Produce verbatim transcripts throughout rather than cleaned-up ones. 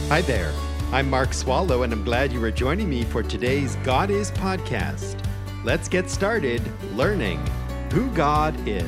Hi there. I'm Mark Swallow, and I'm glad you are joining me for today's God Is podcast. Let's get started learning who God is.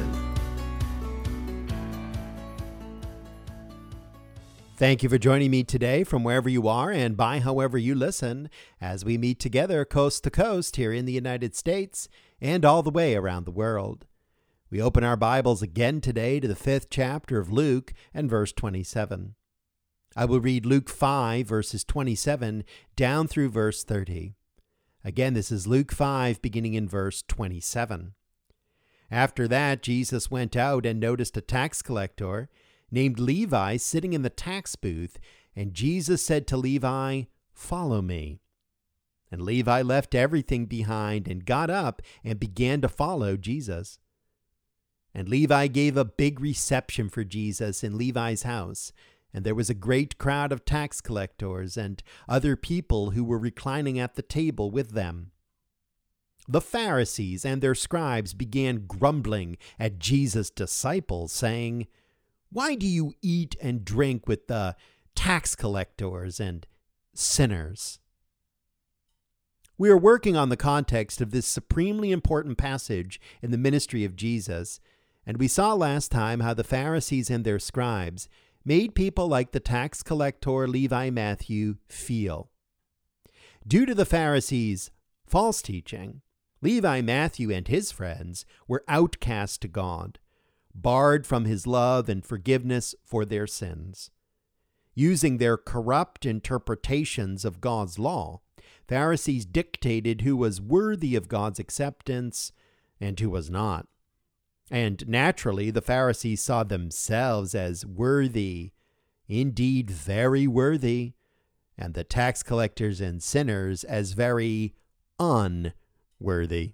Thank you for joining me today from wherever you are and by however you listen as we meet together coast to coast here in the United States and all the way around the world. We open our Bibles again today to the fifth chapter of Luke and verse twenty-seven. I will read Luke five, verses twenty-seven down through verse thirty. Again, this is Luke five, beginning in verse twenty-seven. After that, Jesus went out and noticed a tax collector named Levi sitting in the tax booth, and Jesus said to Levi, "Follow me." And Levi left everything behind and got up and began to follow Jesus. And Levi gave a big reception for Jesus in Levi's house, and there was a great crowd of tax collectors and other people who were reclining at the table with them. The Pharisees and their scribes began grumbling at Jesus' disciples, saying, "Why do you eat and drink with the tax collectors and sinners?" We are working on the context of this supremely important passage in the ministry of Jesus, and we saw last time how the Pharisees and their scribes made people like the tax collector Levi Matthew feel. Due to the Pharisees' false teaching, Levi Matthew and his friends were outcast to God, barred from his love and forgiveness for their sins. Using their corrupt interpretations of God's law, Pharisees dictated who was worthy of God's acceptance and who was not. And naturally, the Pharisees saw themselves as worthy, indeed very worthy, and the tax collectors and sinners as very unworthy.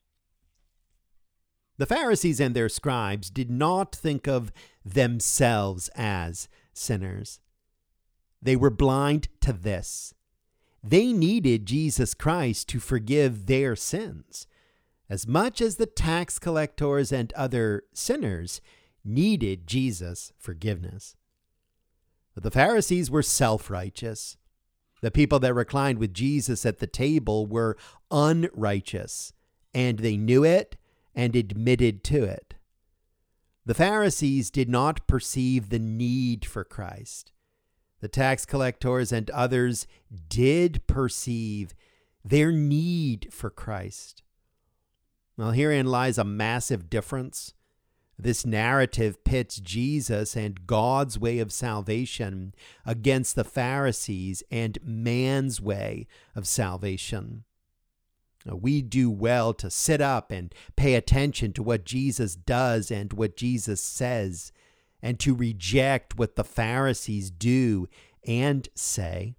The Pharisees and their scribes did not think of themselves as sinners. They were blind to this. They needed Jesus Christ to forgive their sins, as much as the tax collectors and other sinners needed Jesus' forgiveness. But the Pharisees were self-righteous. The people that reclined with Jesus at the table were unrighteous, and they knew it and admitted to it. The Pharisees did not perceive the need for Christ. The tax collectors and others did perceive their need for Christ. Well, herein lies a massive difference. This narrative pits Jesus and God's way of salvation against the Pharisees and man's way of salvation. Now, we do well to sit up and pay attention to what Jesus does and what Jesus says, and to reject what the Pharisees do and say.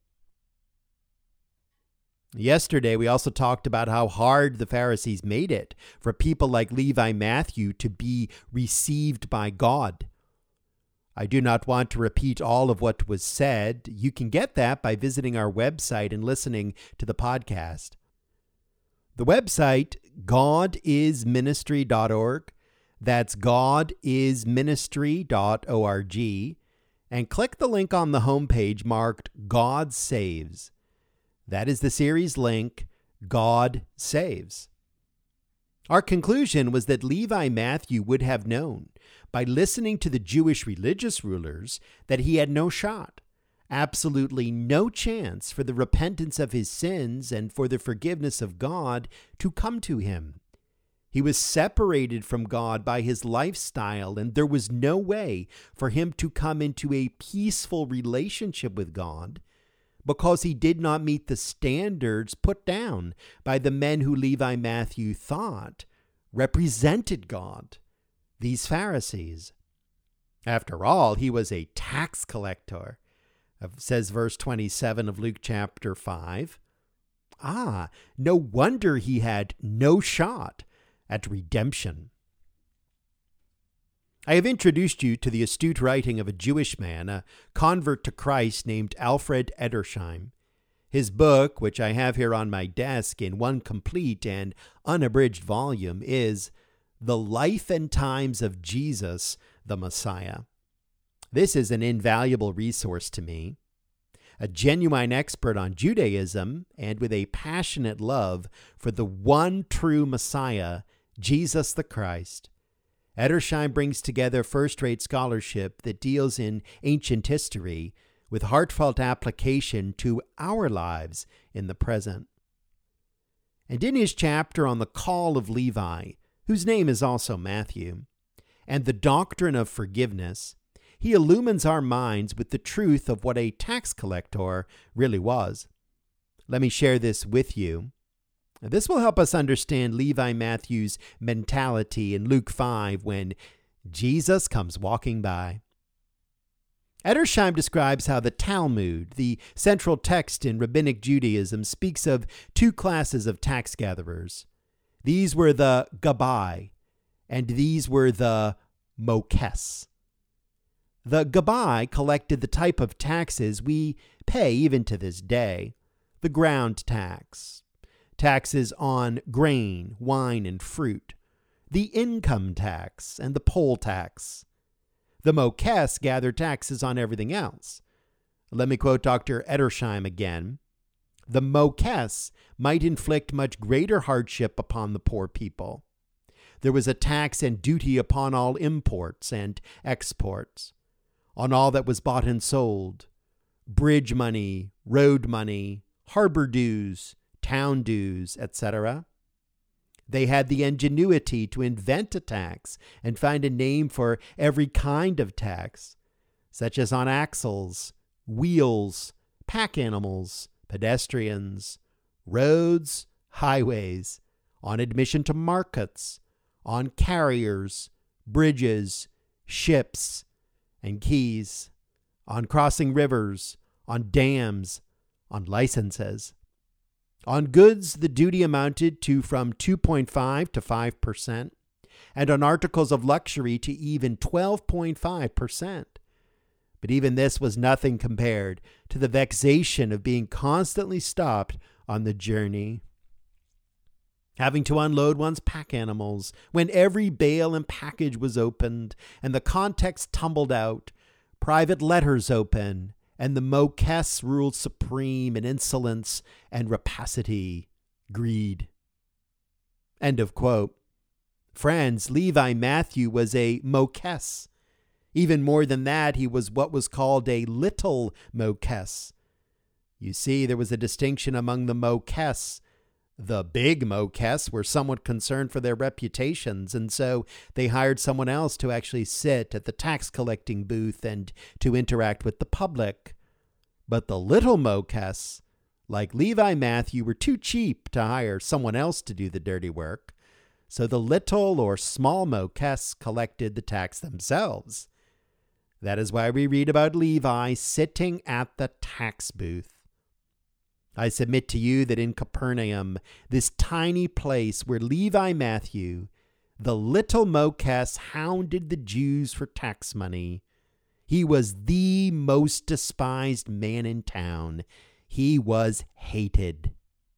Yesterday, we also talked about how hard the Pharisees made it for people like Levi Matthew to be received by God. I do not want to repeat all of what was said. You can get that by visiting our website and listening to the podcast. The website, god is ministry dot org. That's god is ministry dot org. And click the link on the homepage marked God Saves. That is the series link, God Saves. Our conclusion was that Levi Matthew would have known, by listening to the Jewish religious rulers, that he had no shot, absolutely no chance for the repentance of his sins and for the forgiveness of God to come to him. He was separated from God by his lifestyle, and there was no way for him to come into a peaceful relationship with God, because he did not meet the standards put down by the men who Levi Matthew thought represented God, these Pharisees. After all, he was a tax collector, says verse twenty-seven of Luke chapter five. Ah, no wonder he had no shot at redemption. I have introduced you to the astute writing of a Jewish man, a convert to Christ named Alfred Edersheim. His book, which I have here on my desk in one complete and unabridged volume, is The Life and Times of Jesus, the Messiah. This is an invaluable resource to me. a genuine expert on Judaism and with a passionate love for the one true Messiah, Jesus the Christ. Edersheim brings together first-rate scholarship that deals in ancient history with heartfelt application to our lives in the present. And in his chapter on the call of Levi, whose name is also Matthew, and the doctrine of forgiveness, he illumines our minds with the truth of what a tax collector really was. Let me share this with you. This will help us understand Levi Matthew's mentality in Luke five when Jesus comes walking by. Edersheim describes how the Talmud, the central text in Rabbinic Judaism, speaks of two classes of tax gatherers. These were the Gabbai, and these were the Mokes. The Gabbai collected the type of taxes we pay even to this day, the ground tax, taxes on grain, wine, and fruit, the income tax, and the poll tax. The Mokes gathered taxes on everything else. Let me quote Doctor Edersheim again. The Mokes might inflict much greater hardship upon the poor people. There was a tax and duty upon all imports and exports, on all that was bought and sold, bridge money, road money, harbor dues, town dues, et cetera. They had the ingenuity to invent a tax and find a name for every kind of tax, such as on axles, wheels, pack animals, pedestrians, roads, highways, on admission to markets, on carriers, bridges, ships, and quays, on crossing rivers, on dams, on licenses. On goods, the duty amounted to from two point five to five percent, and on articles of luxury to even twelve point five percent. But even this was nothing compared to the vexation of being constantly stopped on the journey, having to unload one's pack animals when every bale and package was opened and the contents tumbled out, private letters open, and the Mokes ruled supreme in insolence and rapacity, greed. End of quote. Friends, Levi Matthew was a Mokes. Even more than that, he was what was called a little Mokes. You see, there was a distinction among the Mokes. The big Mokes were somewhat concerned for their reputations, and so they hired someone else to actually sit at the tax collecting booth and to interact with the public. But the little Mokes, like Levi Matthew, were too cheap to hire someone else to do the dirty work, so the little or small Mokes collected the tax themselves. That is why we read about Levi sitting at the tax booth. I submit to you that in Capernaum, this tiny place where Levi Matthew, the little Mokes, hounded the Jews for tax money, he was the most despised man in town. He was hated.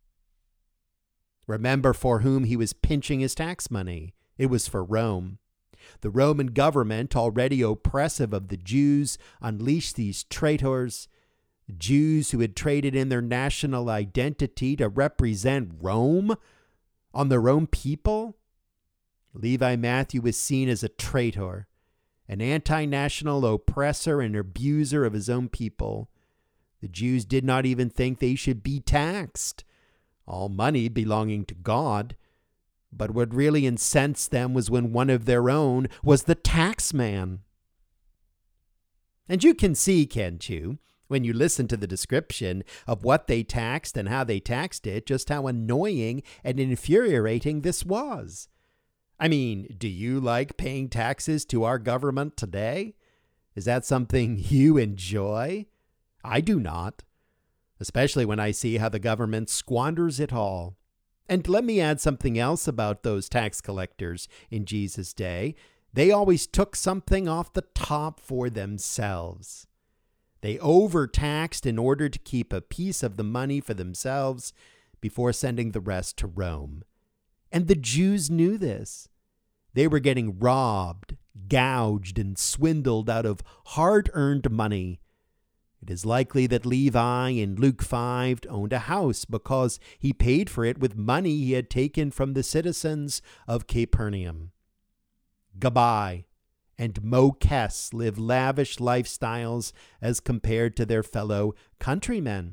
Remember for whom he was pinching his tax money. It was for Rome. The Roman government, already oppressive of the Jews, unleashed these traitors, Jews who had traded in their national identity to represent Rome on their own people. Levi Matthew was seen as a traitor, an anti-national oppressor and abuser of his own people. The Jews did not even think they should be taxed, all money belonging to God. But what really incensed them was when one of their own was the tax man. And you can see, can't you, when you listen to the description of what they taxed and how they taxed it, just how annoying and infuriating this was. I mean, do you like paying taxes to our government today? Is that something you enjoy? I do not, especially when I see how the government squanders it all. And let me add something else about those tax collectors in Jesus' day. They always took something off the top for themselves. They overtaxed in order to keep a piece of the money for themselves before sending the rest to Rome. And the Jews knew this. They were getting robbed, gouged, and swindled out of hard-earned money. It is likely that Levi in Luke five owned a house because he paid for it with money he had taken from the citizens of Capernaum. Gabbai and Mokes live lavish lifestyles as compared to their fellow countrymen.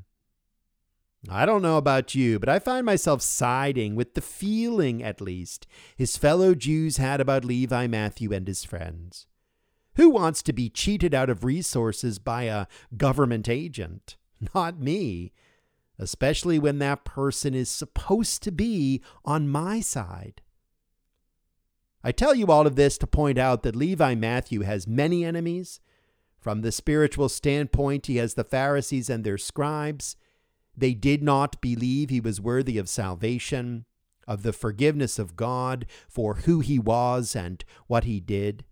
I don't know about you, but I find myself siding with the feeling, at least, his fellow Jews had about Levi Matthew and his friends. Who wants to be cheated out of resources by a government agent? Not me, especially when that person is supposed to be on my side. I tell you all of this to point out that Levi Matthew has many enemies. From the spiritual standpoint, he has the Pharisees and their scribes. They did not believe he was worthy of salvation, of the forgiveness of God for who he was and what he did.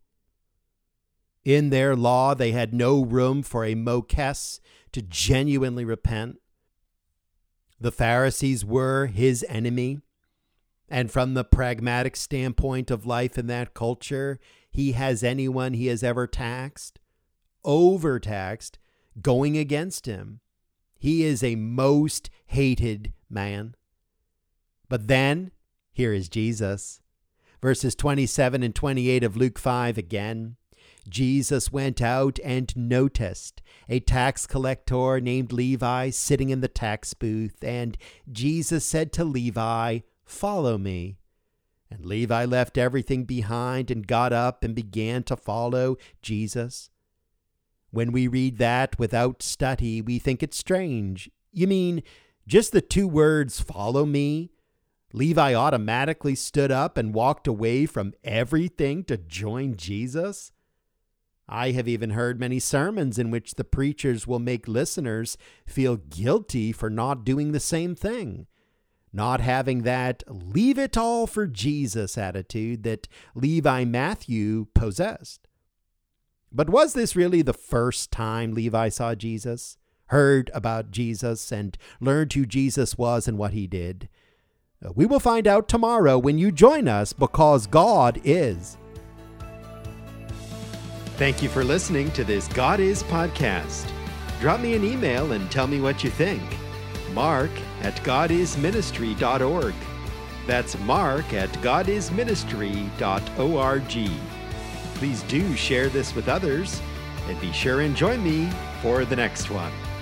In their law, they had no room for a Mokes to genuinely repent. The Pharisees were his enemy. And from the pragmatic standpoint of life in that culture, he has anyone he has ever taxed, overtaxed, going against him. He is a most hated man. But then, here is Jesus. Verses twenty-seven and twenty-eight of Luke five again. Jesus went out and noticed a tax collector named Levi sitting in the tax booth, and Jesus said to Levi, "Follow me." And Levi left everything behind and got up and began to follow Jesus. When we read that without study, we think it's strange. You mean just the two words, "follow me"? Levi automatically stood up and walked away from everything to join Jesus? I have even heard many sermons in which the preachers will make listeners feel guilty for not doing the same thing, not having that leave it all for Jesus attitude that Levi Matthew possessed. But was this really the first time Levi saw Jesus, heard about Jesus, and learned who Jesus was and what he did? We will find out tomorrow when you join us, because God is. Thank you for listening to this God Is podcast. Drop me an email and tell me what you think. Mark at godisministry dot org. That's Mark at godisministry dot org. Please do share this with others, and be sure and join me for the next one.